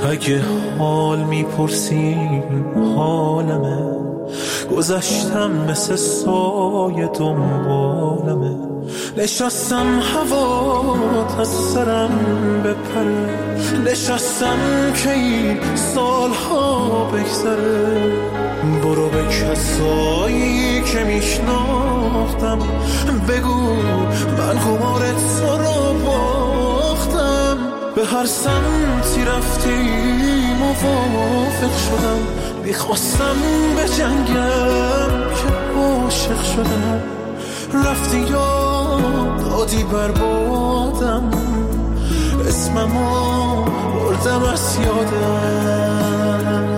اگه حال میپرسین حالمه، گذشتم مثل سایه دنبالمه، نشستم هوات از سرم بپره، نشستم که این سالها بگذره. برو به کسایی که میشناختم بگو من قمار تو رو باختم. به هر سمتی رفتی موافق شدم، میخواستم به جنگم که عاشق شدم. رفتی یا دادی بربادم، اسممو بردم از یادم.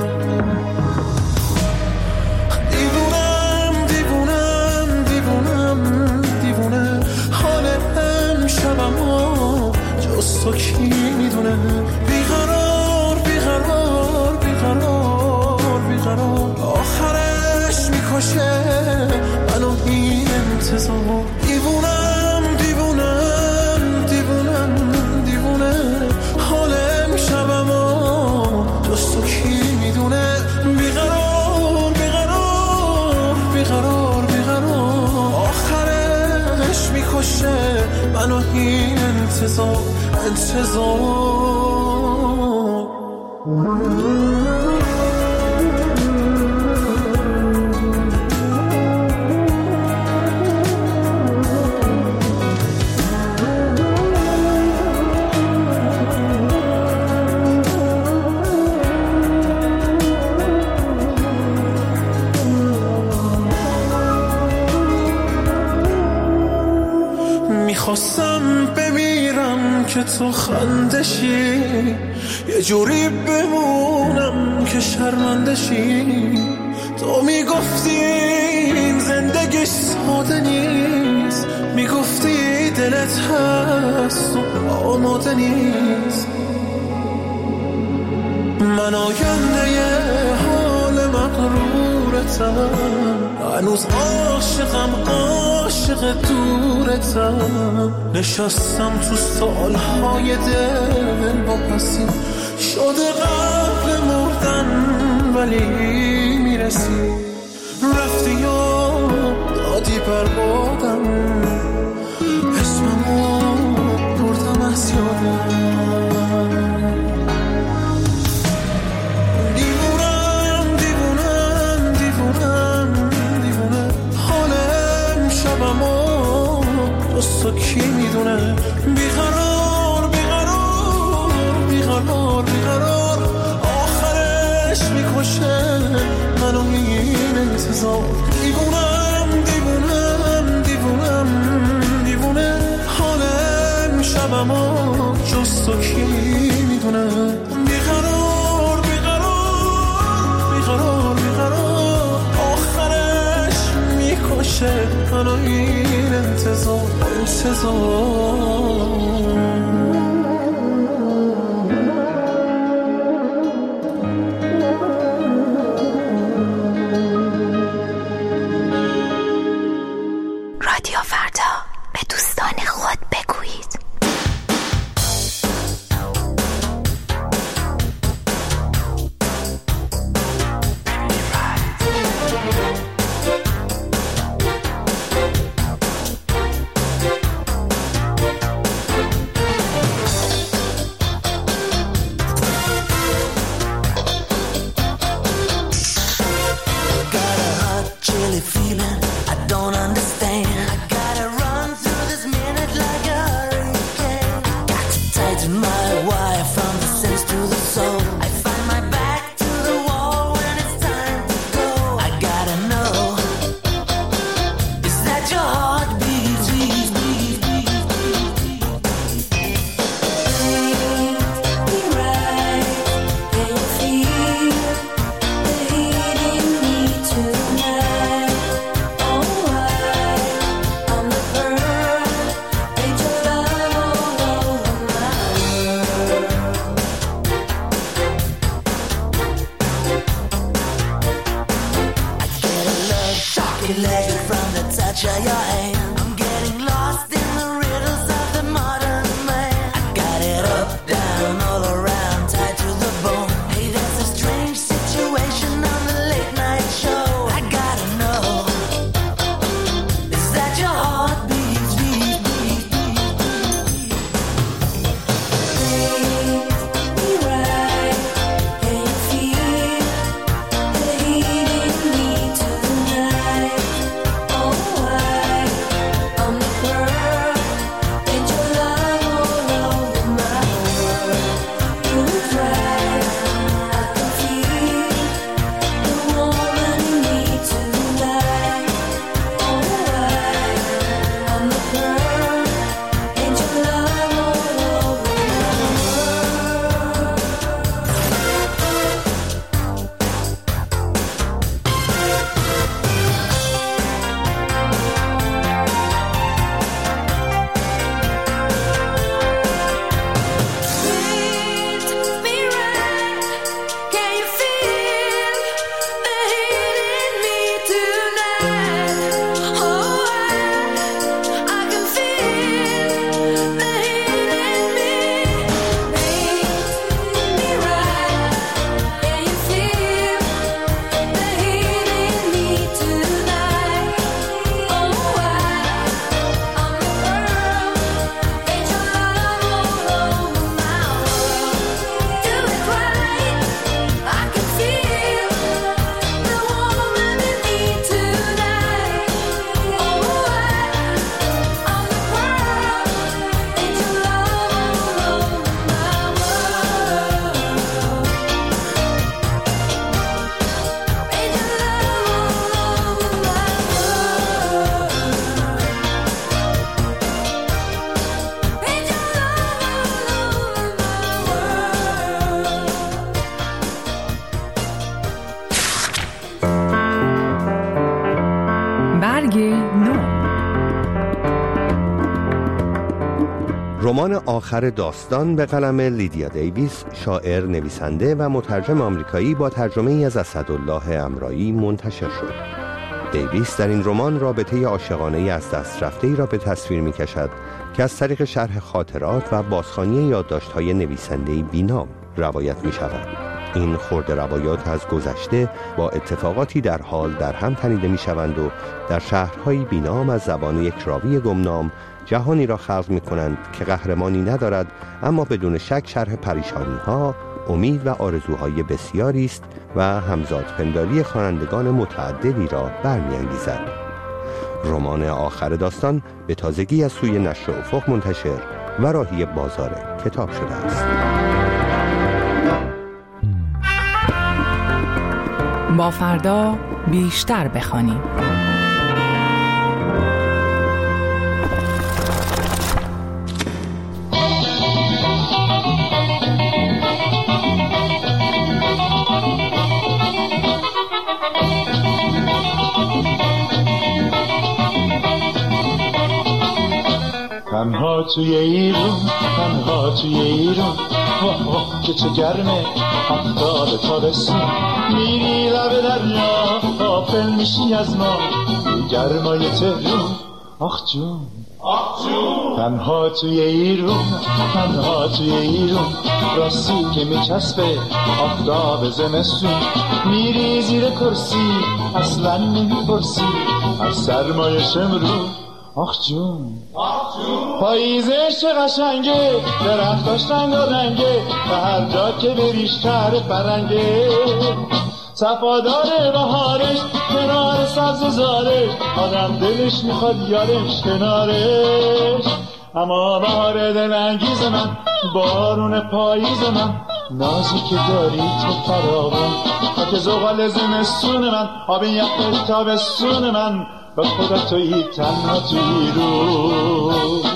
دیوونم دیوونم دیوونم دیوونه، حال امشبمو جز تو کی میدونه. بیقرار بیقرار بیقرار بیقرار، آخرش میکشه منو این انتظار. دیوونم دیوونم دیوونم دیوونه، حال امشبمو جز تو کی میدونه. بیقرار بیقرار بیقرار بیقرار، آخرش میکشه منو این انتظار انتظار. میخواستم بمیرم که تو خندشی، یه جوری بمونم که شرمندشی. تو میگفتی این زندگی ساده نیست، میگفتی دلت هست و آماده نیست. من آینده حال مغرورتم، هنوز عاشقم عاشق دورتم. نشستم تو سالهای دل واپسی، شده قبل مردن ولی میرسی. رفتی یا دادی بربادم، اسممو بردم از یادم. تو کی میدونه. بیقرار بیقرار بیقرار بیقرار، آخرش میکشه منو این انتظار. دیوونم دیوونم دیوونم دیوونه، حال امشبمو جز تو کی میدونه. بیقرار بیقرار بیقرار بیقرار، آخرش میکشه منو این انتظار انتظار. رادیو فردا، به دوستان خود بگویید. برگ نو. رمان آخر داستان به قلم لیدیا دیویس، شاعر، نویسنده و مترجم آمریکایی با ترجمه‌ای از اسدالله امرایی منتشر شد. دیویس در این رمان رابطه عاشقانه‌ای از دست رفته‌ای را به تصویر می‌کشد که از طریق شرح خاطرات و بازخوانی یادداشت‌های نویسنده‌ای بی‌نام روایت می‌شود. این خرده روایات از گذشته با اتفاقاتی در حال در هم تنیده می‌شوند و در شهرهایی بی‌نام از زبان یک راوی گمنام جهانی را خلق می‌کنند که قهرمانی ندارد، اما بدون شک شرح پریشانی‌ها، امید و آرزوهای بسیاری است و همزادپنداری خوانندگان متعددی را برمی‌انگیزد. رمان آخر داستان به تازگی از سوی نشر افق منتشر و راهی بازار کتاب شده است. با فردا بیشتر بخوانیم. تنها توی ایرون، تنها توی ایرون، واه واه که چه گرمه، آفتاب تابستون، میری لب دریا، غافل میشی از ما، گرمای تهرون، آخ جون، آخ جون. تنها توی ایرون، تنها توی ایرون، راستی که میچسبه آفتاب زمستون، میری زیر کرسی، اصلا نمیپرسی، از سرمایه شمرون، آخ جون، آخ جون. پاییزش چه قشنگه، درختاش رنگارنگه، و هر جا که بریش شهر فرنگه، صفادار بهارش، کنار سبز زارش، آدم دلش میخواد یارش کنارش. اما بهار دلانگیز من، بارون پاییز من، نازی که داری تو فراوان، خاک زغال زمستون من، آب یخ تابستون من، به خدا تویی تنها تویی رو.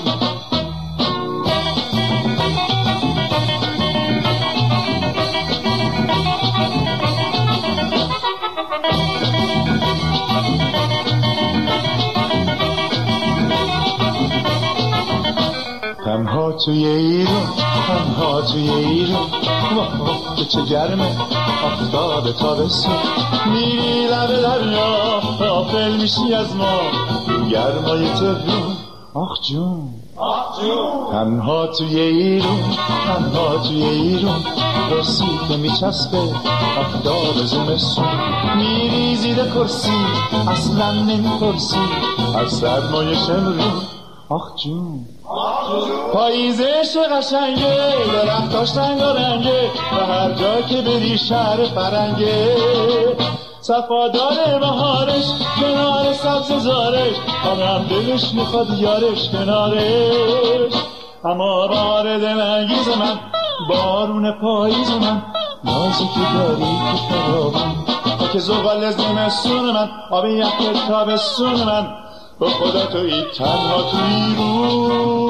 تنها توی ایرون، تنها توی ایرون، واه واه که چه گرمه، آفتاب تابستون، میری لب دریا، غافل میشی از ما، گرمای تهرون، آخ جون، آخ جون. تنها توی ایرون، تنها توی ایرون، رسی که میچسبه آفتاب زمستون، میری زیر کرسی، اصلا نمیپرسی، از سرمایه شمرون، آخ جون، پاییزش قشنگه، درختاش رنگارنگه، و هر جا که بری شهر فرنگه، صفادار بهارش، کنار سبز زارش، آدم دلش میخواد یارش کنارش. اما بهار دلانگیز من، بارون پاییز من، نازی که داری تو فراوان، خاک زغال زمستون من، آب یخ تابستون من، به خدا تویی تنها تویی رو.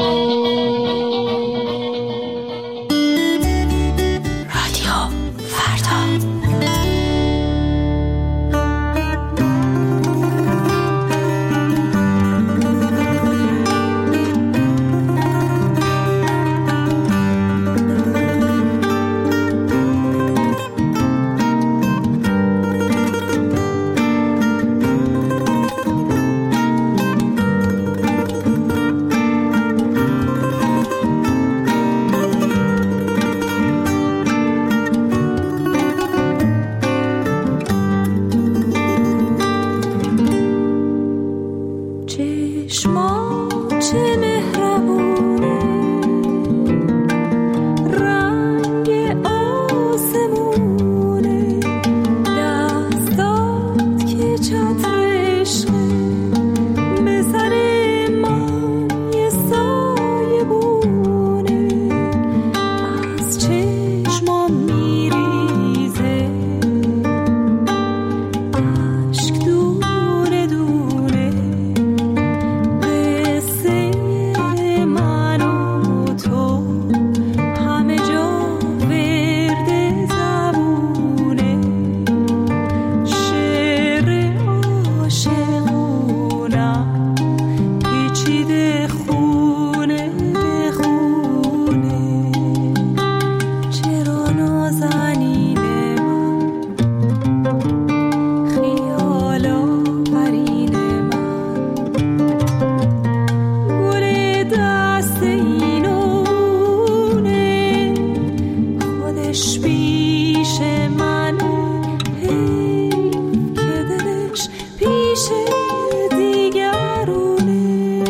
رادیو فردا. همه جا ورد پیش من، که دلش پیش دیگرونه.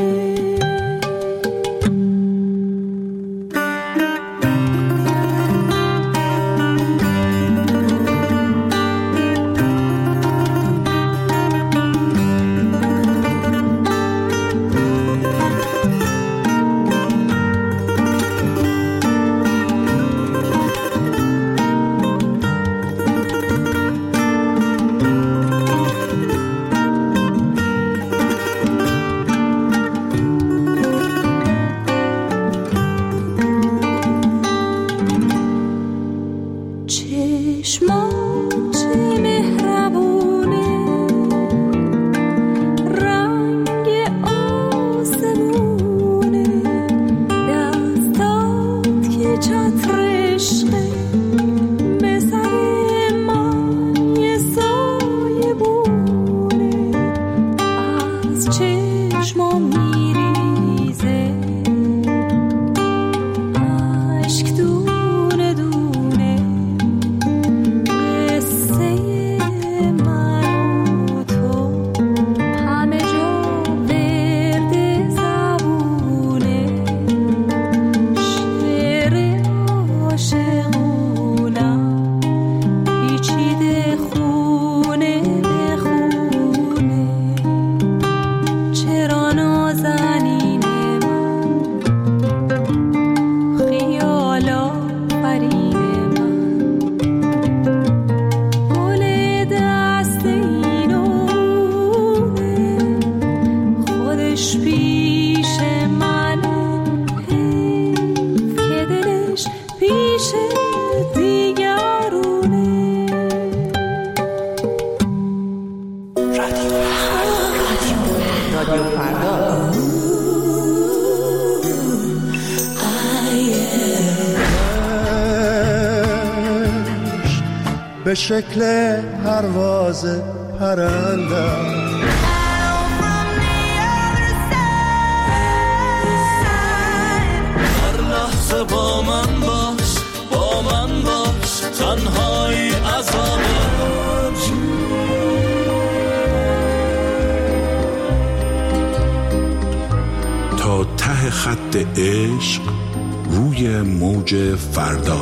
به شکل پرواز پرندم هر لحظه با من باش، با من باش، تنهایی عذابه. تا ته خط عشق روی موج فردا.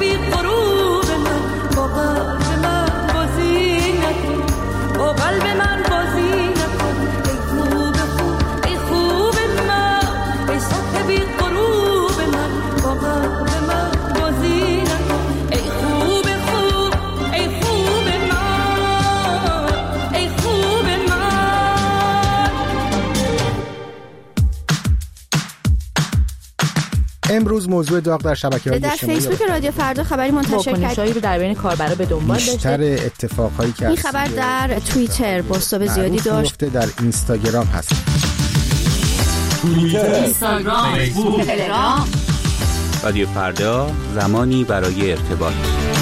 بی غروب من با قلب من بازی نکن، با قلب من بازی نکن. ای خوب خوب ای خوب من، ای صبح بی غروب من با قلب من بازی نکن. ای خوب خوب ای خوب من، ای خوب من. امروز موضوع داغ در شبکه‌های اجتماعی در فیسبوک رادیو فردا خبری منتشر کرد. واکنشایی رو در بین کاربرا به دنبال داشته. بیشتر اتفاقهایی که این خبر در توییتر بازتاب زیادی داشت. در اینستاگرام هست. اینستاگرام، فیسبوک، تلگرام. رادیو فردا، زمانی برای ارتباط.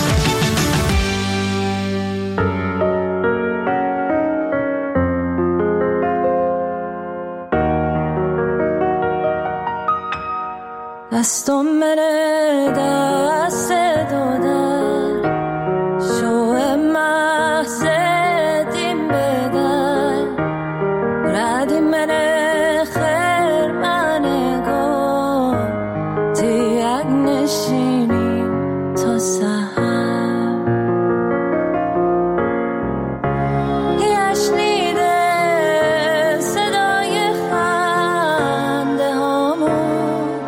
دستم منه دست دادن شو محض دیم بدن ردی منه خیر منه گو تیگ نشینی تا سهر یشنیده صدای خنده هامون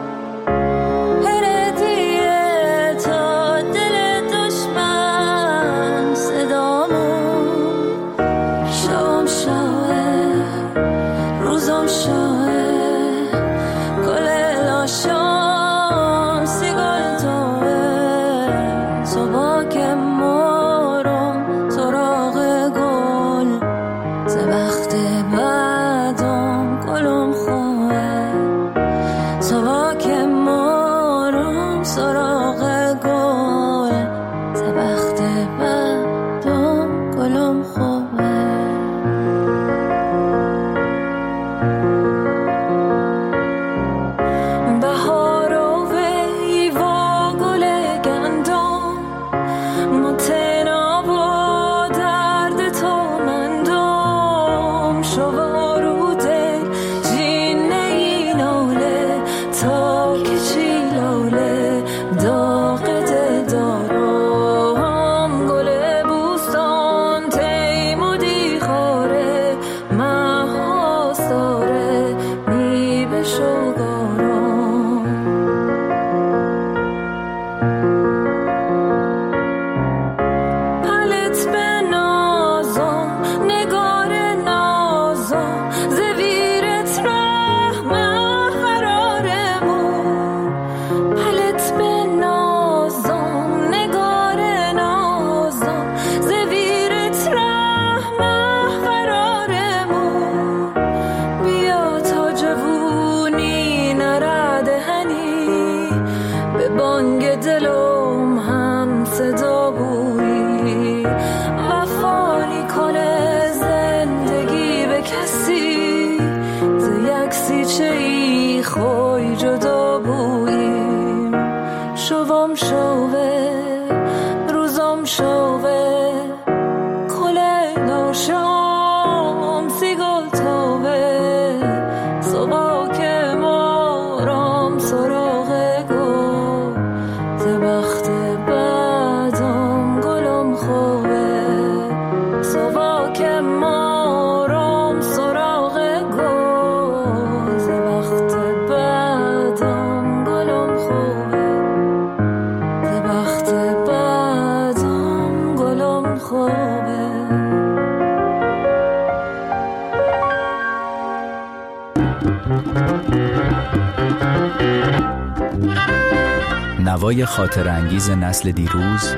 نوای خاطر انگیز نسل دیروز،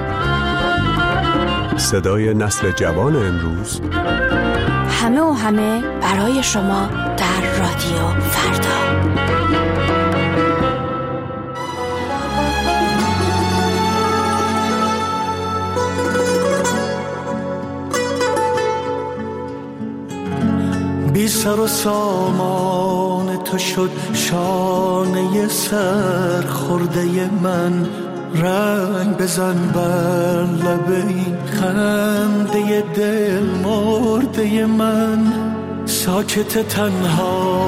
صدای نسل جوان امروز، همه و همه برای شما در رادیو فردا. بی سر و سامان تو شد شانه سر خورده من، رنگ بزن بر لب این خنده دل مرده من، ساکت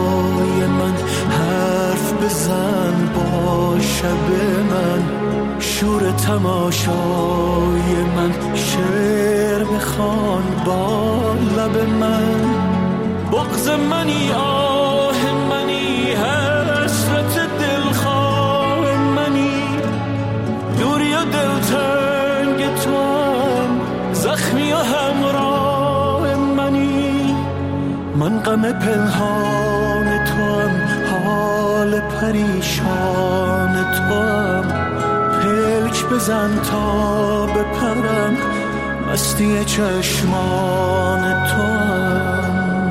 تنهای من حرف بزن با شب من، شور تماشای من، شعر بخوان با لب من. بغض منی، آه منی، حسرت دلخواه منی، دوری و دلتنگ تو هم، زخمی و همراه منی. من غم پنهان تو هم، حال پریشان تو هم. پلک بزن تا بپرم، مستی چشمان تو هم.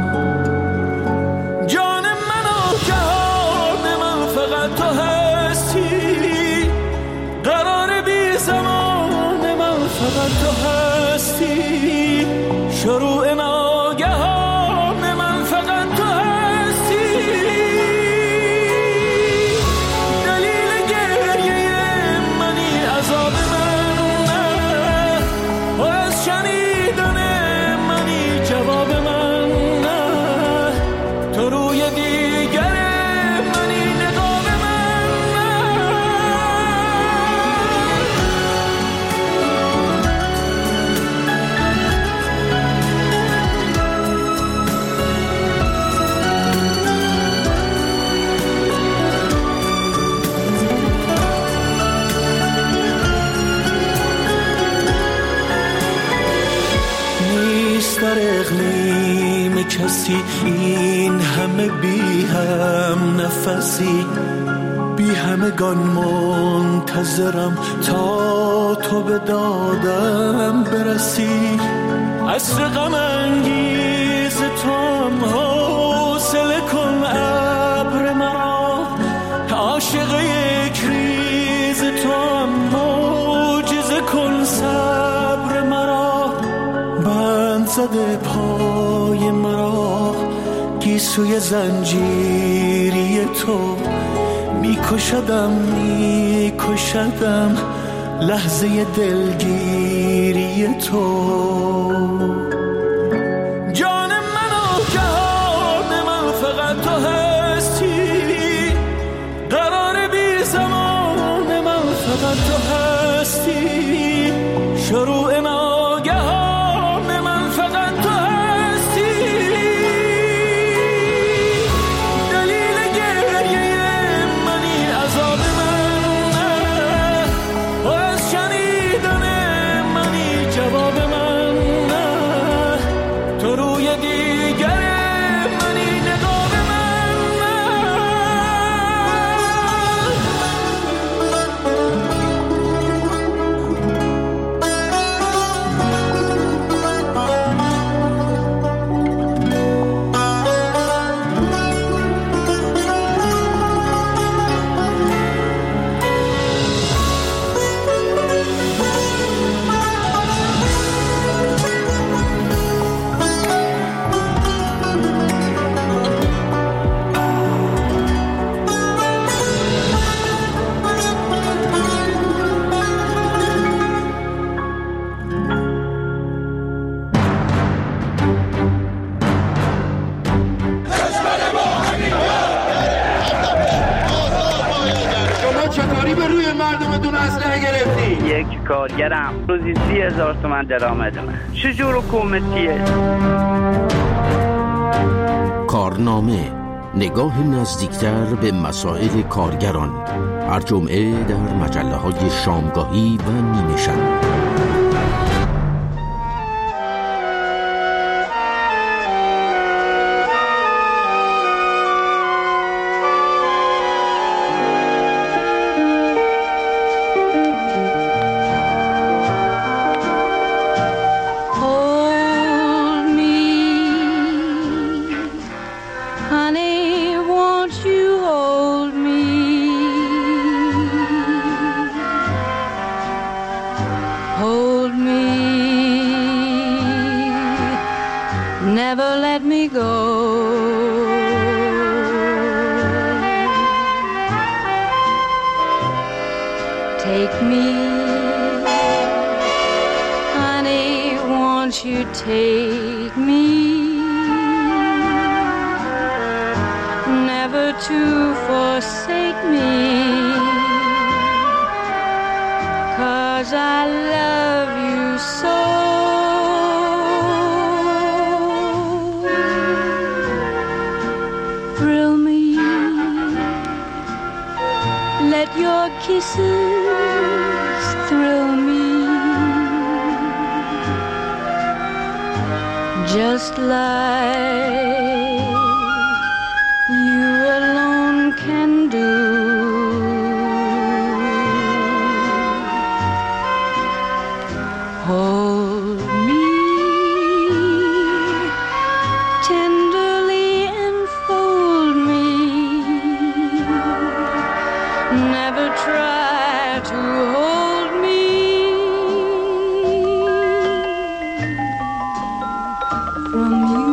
جان من و جهان من فقط تو هستی، قرار بی زمان من فقط تو هستی. شروع ناگهان من فقط تو هستی. دلیل گریه منی، عذاب من نه، و از شنیدن منی جواب من نه. تو روی دیگر منی، نقاب من نه. نیست در اقلیم کسی این همه بی هم نفسی، بی همگان منتظرم تا تو به دادم برسی. عصر غم انگیز تو هم، حوصله کن ابر مرا. عاشق یک ریز تو هم، معجزه کن صبر مرا. بند زده پای مرا، گیسوی زنجیری تو. میکشدم لحظه دلگیری تو. جان من و جهان من فقط تو هستی، قرار بی زمان من فقط تو هستی. شروع ناگهان من فقط تو هستی. دلیل گریه منی، عذاب من نه، و از شنیدن منی جواب من نه. تو روی دیگر منی، نقاب من نه. چطوری به روی مردمتون اسلحه گرفتی؟ یک کارگرم روزی 30,000 تومان درآمدمه. چجور حکومتیه؟ کارنامه، نگاه نزدیکتر به مسائل کارگران. هر جمعه در مجله‌های شامگاهی و نیمه شب. Never let me go. Take me, honey, won't you take me? Never to forsake me. 'cause I love you so. Thrill me, let your kisses thrill me, just like you alone can do. Hold me tenderly and fold me. Never try to hold me from you.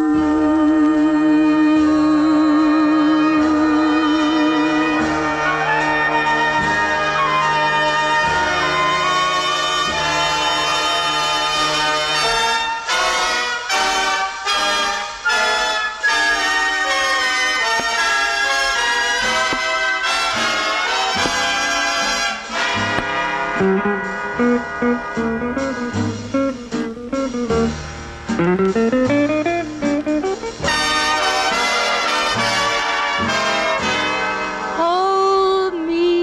Hold me,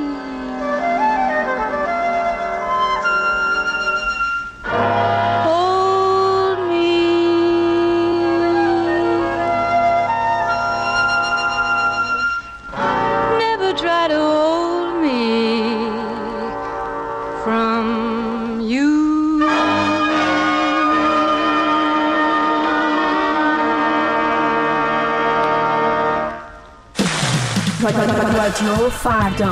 hold me, never try to hold me from you. رادیو فردا.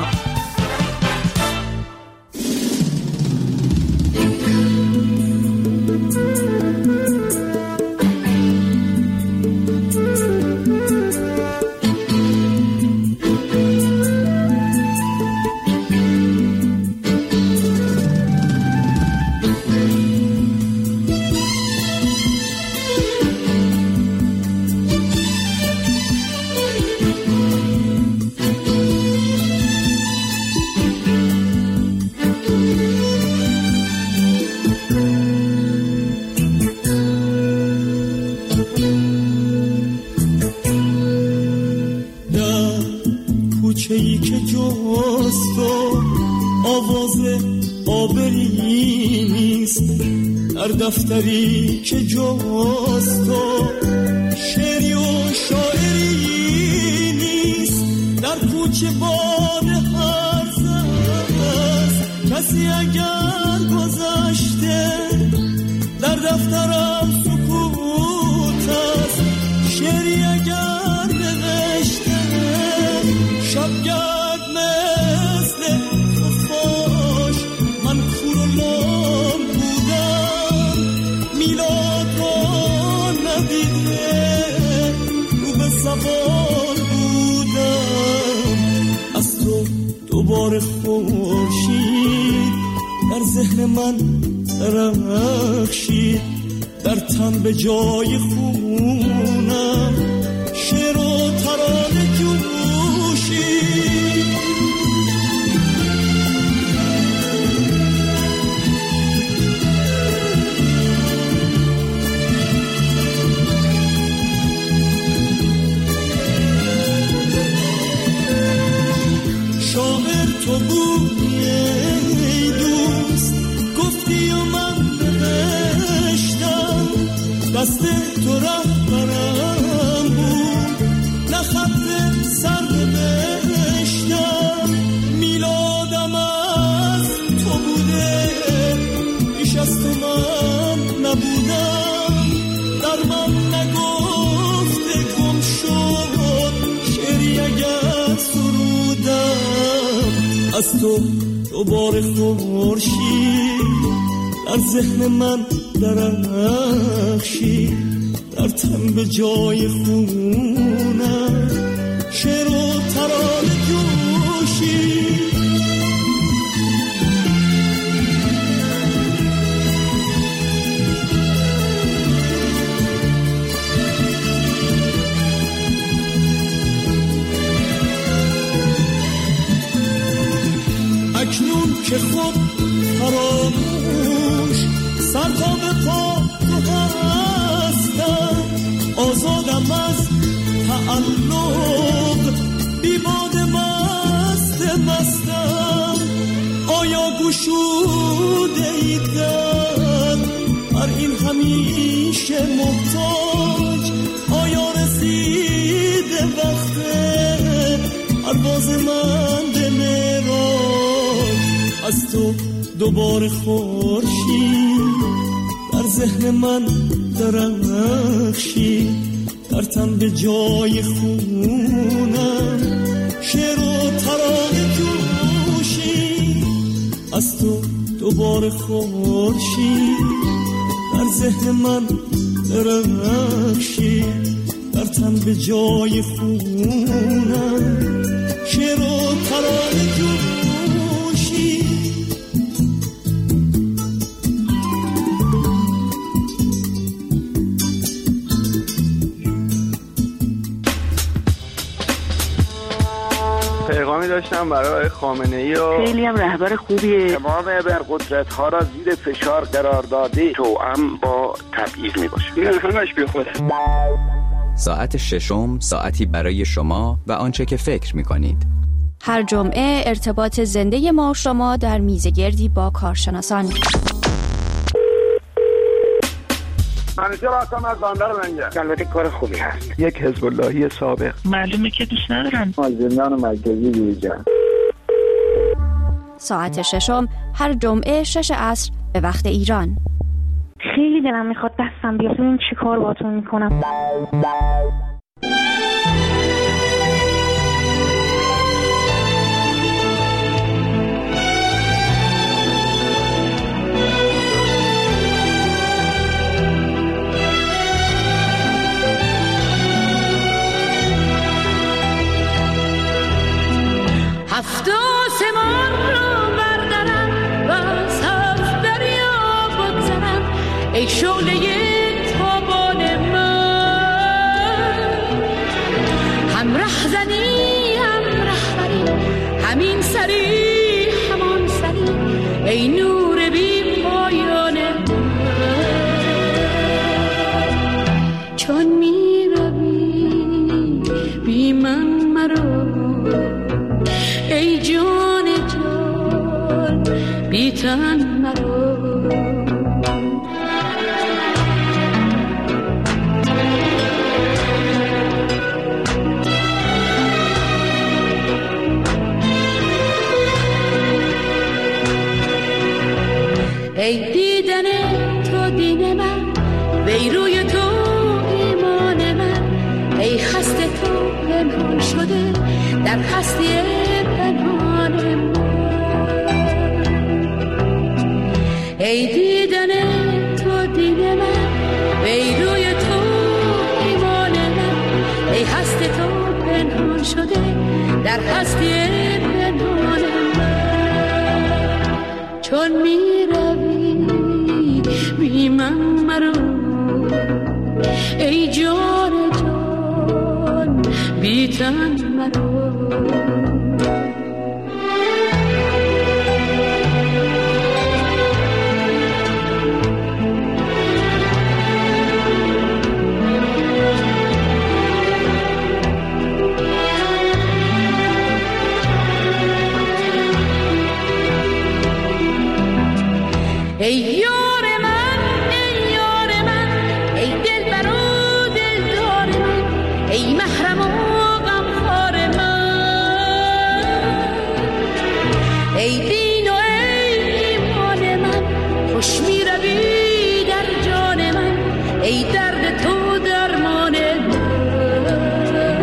کوچه‌ای که جست و آواز آبری نیست، در دفتری که جست و شعری و شاعری نیست، در کوچه باد هرز است، کسی اگر گذشته در دفترم سکوت است، شعری اگر نوشته شبگرد مثل خفاش، من کور و لام بودم، میلاد را ندیده رو به سوار بودم، از تو دوباره خورشید در ذهن من درخشید، در تن به جای خونم شعر و ترانه جوشید. شاعر تو بودی ای دوست، گفتی و من نوشتم، دست تو رهبرم بود، نه خط سر نوشتم، میلادم از تو بوده، بیش از تو من نبودم، در من نگفته گم شد، شعری اگر سرودم، از تو دوباره خورشید در ذهن من درخشید، در تن به جای خونم شعر و ترانه جوشید. اکنون که خود سر تا به پا تو هستم، آزادم از تعلق، بی باد مستم. آیا گشوده ای در بر این همیشه محتاج؟ آیا رسیده وقت پرواز من به معراج؟ از تو دوباره خورشید در ذهن من درخشید، در تن به جای خونم شعر و ترانه جوشید. از تو دوباره خورشید در ذهن من درخشید، در تن به جای خونم شعر و ترانه جوشید. پیغامی داشتم برای خامنه‌ای و خیلی هم رهبر خوبیه. تمام ابرقدرت‌ها را زیر فشار قرار داده، توأم با تبعیض میباشه. این همش بی خوده. ساعت ششم، ساعتی برای شما و آنچه که فکر می‌کنید. هر جمعه ارتباط زنده ما و شما در میزگردی با کارشناسان. منیژه راستم از باندر منگه. البته کار خوبی هست. یک حزب اللهی سابق. معلومه که دوست ندارن. زندان مرکزی بیرجان. ساعت ششم هر جمعه 6 عصر به وقت ایران. خیلی دلم میخواد دستم بیاد ببینم چی کار باهاتون میکنم. هفت آسمان را بردارم و از هفت دریا بگذرم، ای شعله تابان من. هم رهزنی هم رهبری، همین سری همان سری، ای نور بی پایان من. چون می روی بی من مرو، ای جان جان بی تن مرو. ای دیدن تو دین من، وی روی تو ایمان من، ای خسته تو پنهان شده در هستی پنهان من. ای دیدن تو دین من، وی روی تو ایمان من، ای هست تو پنهان شده در هستی پنهان من. چون می روی بی من مرو، ای جان جان بی تن مرو. ای یار من، ای یار من، ای دلبر و دلدار من، ای محرم و غمخوار من، ای دین و ای ایمان من، خوش می روی در جان من، ای درد تو درمان من.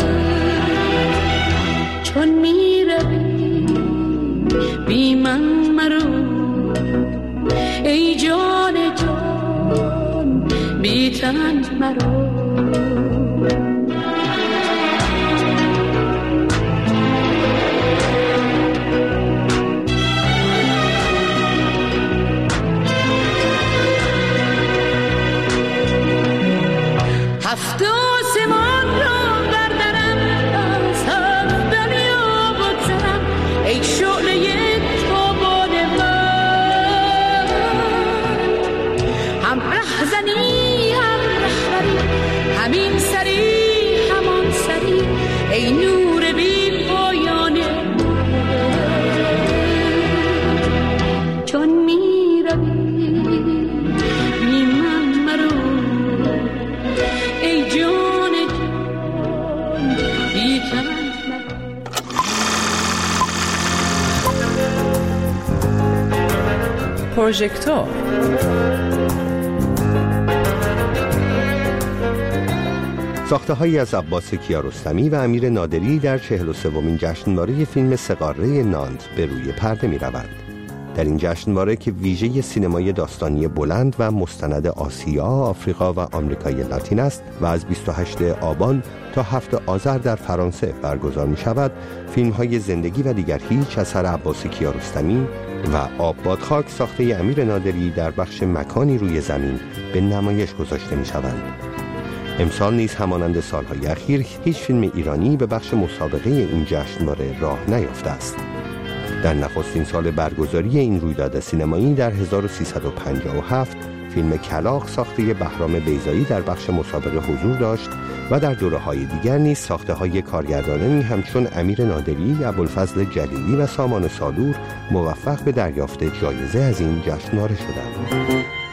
چون می روی بی من مرو، ای جان جان بی تن مرو. هفت آسمان را بردارم، از هفت دریا بگذرم، ای شعله تابان من. رهزنی هم رهبری، همین سری همان سری، ای نور بی پایانه. چون می روی بی من مرو، ای جان جان بی من. پروژکتور ساخته‌هایی از عباس کیارستمی و امیر نادری در 43مین جشنواره فیلم سقاره نانت به روی پرده می‌روند. در این جشنواره که ویژه سینمای داستانی بلند و مستند آسیا، آفریقا و آمریکای لاتین است و از 28 آبان تا 7 آذر در فرانسه برگزار می‌شود، فیلم‌های زندگی و دیگر هیچ اثر عباس کیارستمی و آب باد خاک ساخته امیر نادری در بخش مکانی روی زمین به نمایش گذاشته می‌شوند. امسال نیز همانند سالهای اخیر هیچ فیلم ایرانی به بخش مسابقه این جشنواره راه نیافته است. در نخستین سال برگزاری این رویداد سینمایی در 1357 فیلم کلاغ ساخته بهرام بیضایی در بخش مسابقه حضور داشت و در دوره‌های دیگر نیز ساخته‌های کارگردانانی همچون امیر نادری، ابوالفضل جلیلی و سامان سالور موفق به دریافت جایزه از این جشنواره شدند.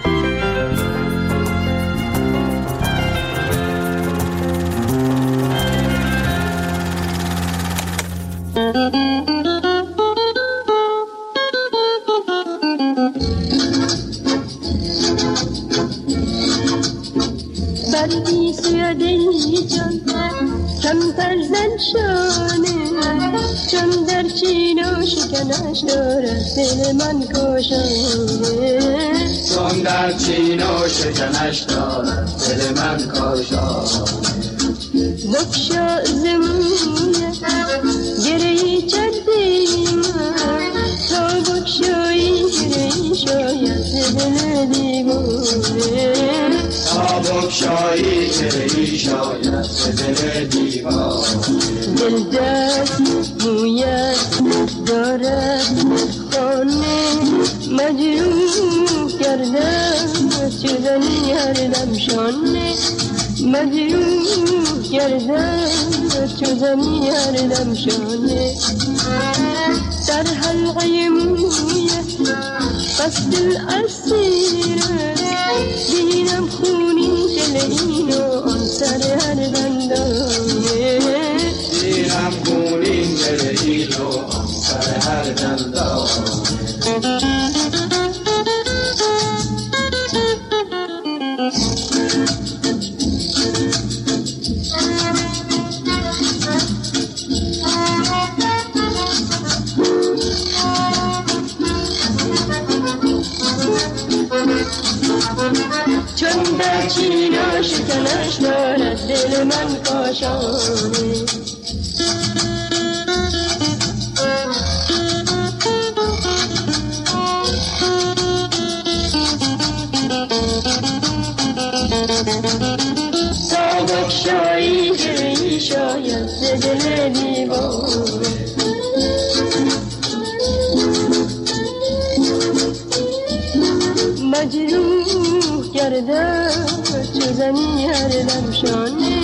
بردی سوید ای جان کمتر زن شانه، چون در چین و شکنش دارد دل من کاشانه. چون در چین و شکنش دارد دل من کاشانه. بکشا زمونه گرهی کردی من، تا بکشایی گرهی شاید دل دیوانه. تا بکشایی گرهی شاید دل دیوانه. دل دست مویت دارد خانه، مجروح کردم شدنی هر دم شانه. مجروح کردم شدنی هر دم شانه. در حلقه مویت قصد الاسیره، بینم خونی دل اینو آن سر هر دندانه. بینم خونی دل اینو آن سر هر دندانه. چون در چین و شکنش دارد دل من کاشانه. تا بکشایی گرهی شاید دل دیوانه. مجروح کرده چوزنی هر دم شانه.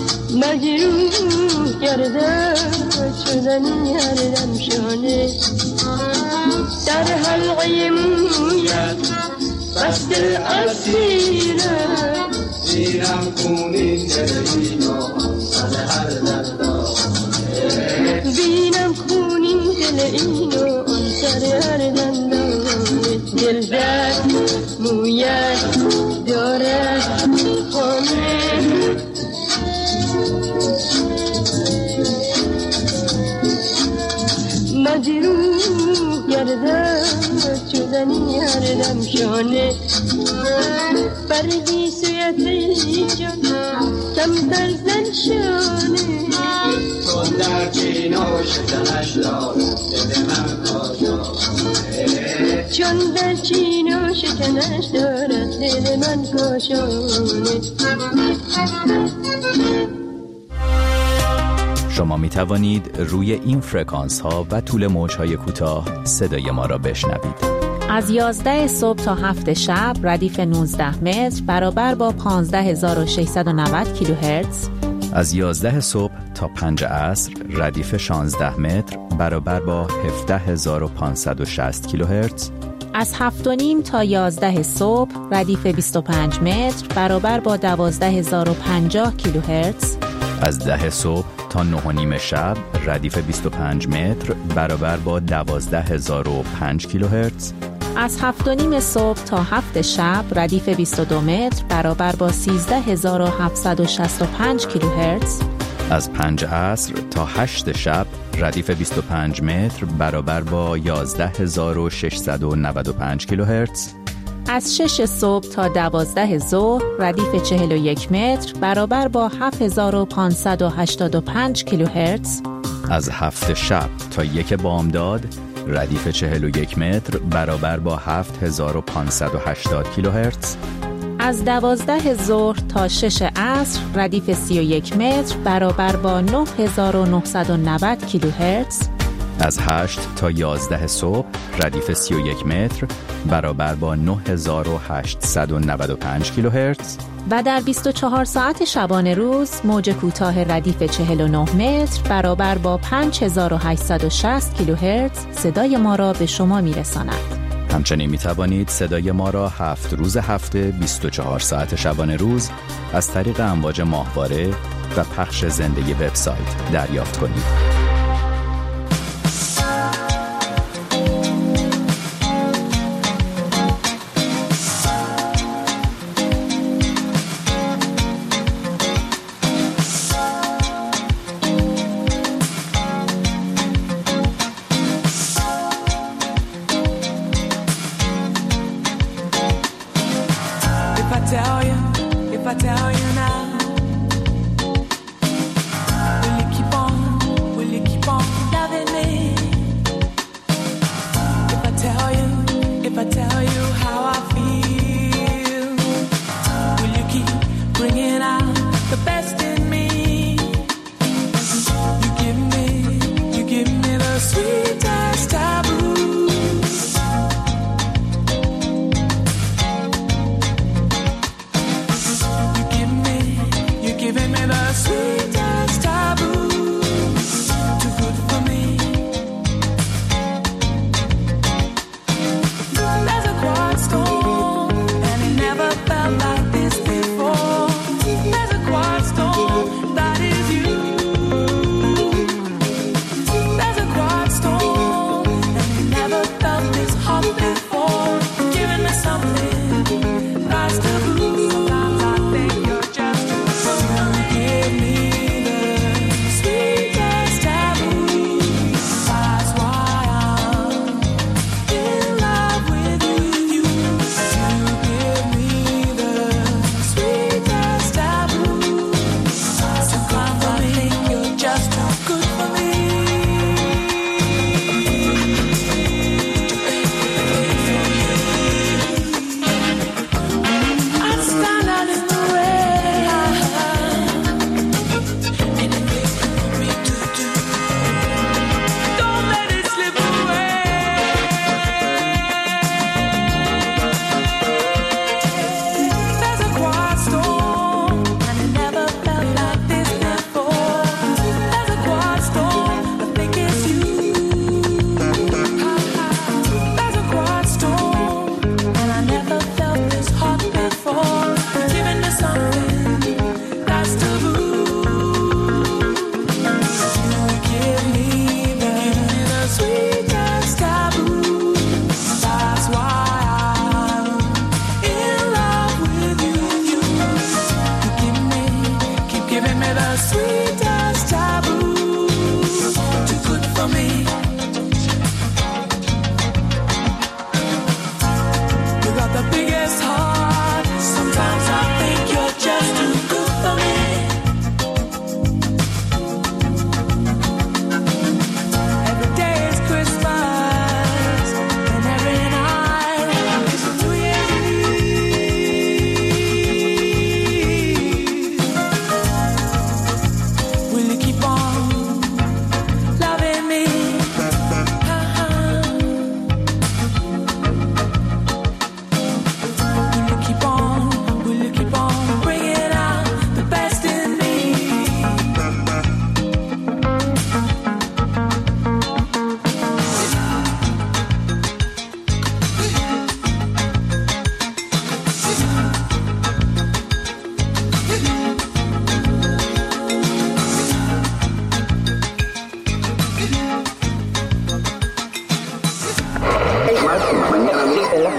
مجروح کرده چوزنی هر دم شانه. در حلقه مویت قصد اسیره، بینم خونین دل اینو سر هر دندانه. بینم خونین دل اینو آن سر هر دندانه. دل درد مویت دارد خانه، مجروح کرده شدنی هر دم شانه. بردی سویت ای جان کمتر زن شانه، چون در چین و شکنش دارد دل من کاشانه. چون در چین و شکنش دارد دل من کاشانه. شما می توانید روی این فرکانس ها و طول موج های کوتاه صدای ما را بشنوید. از 11 صبح تا 7 شب ردیف 19 متر برابر با 15690 کیلوهرتز. از 11 صبح تا 5 عصر ردیف 16 متر برابر با 17560 کیلوهرتز. از 7:30 تا 11 صبح ردیف 25 متر برابر با 12050 کیلوهرتز. از 10 صبح تا 9:30 شب ردیف 25 متر برابر با 12005 کیلوهرتز. از 7:30 صبح تا 7 شب ردیف 22 متر برابر با 13765 کیلوهرتز. از 5 عصر تا 8 شب ردیف 25 متر برابر با 11695 کیلوهرتز. از 6 صبح تا 12 ظهر ردیف 41 متر برابر با 7585 کیلوهرتز. از 7 شب تا 1 بامداد ردیف 41 متر برابر با 7580 کیلوهرتز. از 12 ظهر تا 6 عصر ردیف 31 متر برابر با 9990 کیلوهرتز. از 8 تا 11 صبح ردیف 31 متر برابر با 9895 کیلوهرتز. و در 24 ساعت شبانه روز موج کوتاه ردیف 49 متر برابر با 5860 کیلوهرتز صدای ما را به شما میرساند. همچنین می توانید صدای ما را 7 روز هفته 24 ساعت شبانه روز از طریق امواج ماهواره و پخش زنده وبسایت دریافت کنید.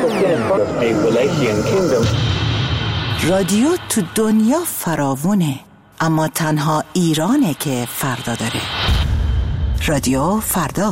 رادیو تو دنیا فراوونه، اما تنها ایرانه که فردا داره. رادیو فردا.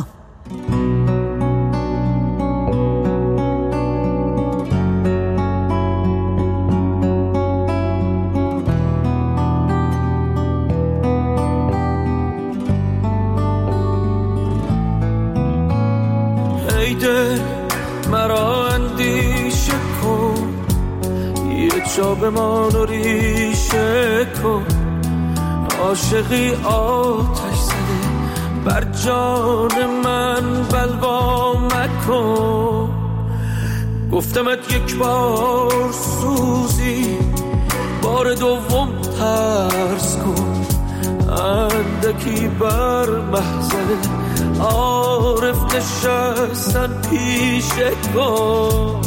ایده مرا اندیشه کن، یه جا بمان و ریشه کن. عاشقی آتش زده بر جان من، بلوا مکن. گفتمت یک بار سوزی، بار دوم ترس کن. اندکی بر محضر عارف نشستن پیشه کن.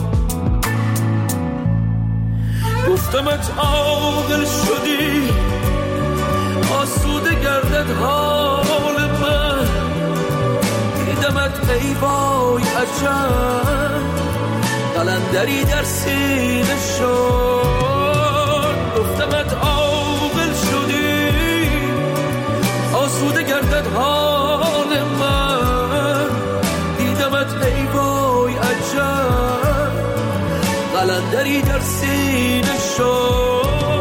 گفتمت عاقل شدی، آسوده گردد حال من. دیدمت ای وای عجب، قلندری در سینه شد. گفتمت عاقل شدی، آسوده گردد حال من. دیدمت ای وای عجب، قلندری در سینه شد.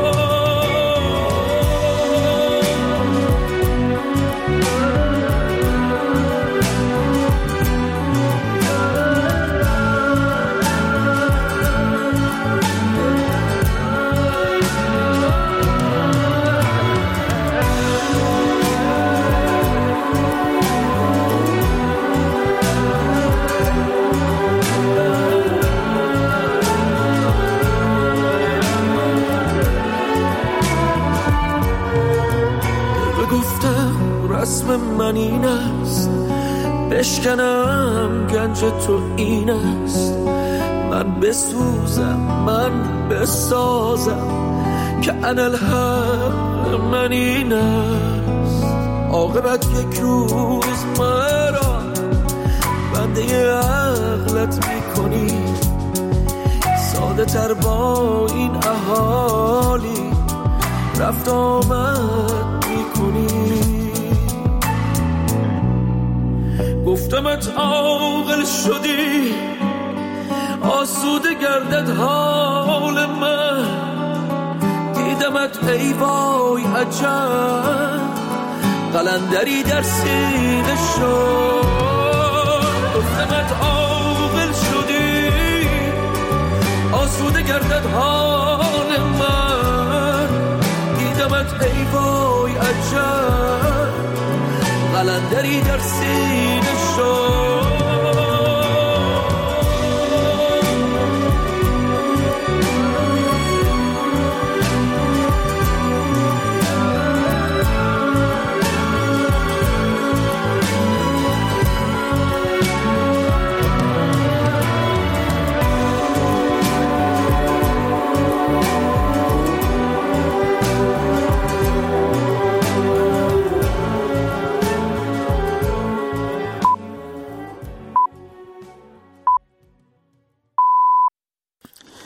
رسم من این است، بشکنم گنج تو این است. من بسوزم، من بسازم، که انالحق من این است. عاقبت یک روز مرا بنده عقلت میکنی. ساده تر با این اهالی رفت آمد میکنی. گفتمت عاقل شدی، آسوده گردد حال من. دیدمت ای وای عجب، قلندری در سینه شد. گفتمت عاقل شدی، آسوده گردد حال من. دیدمت ای وای عجب، قلندری در سینه شد.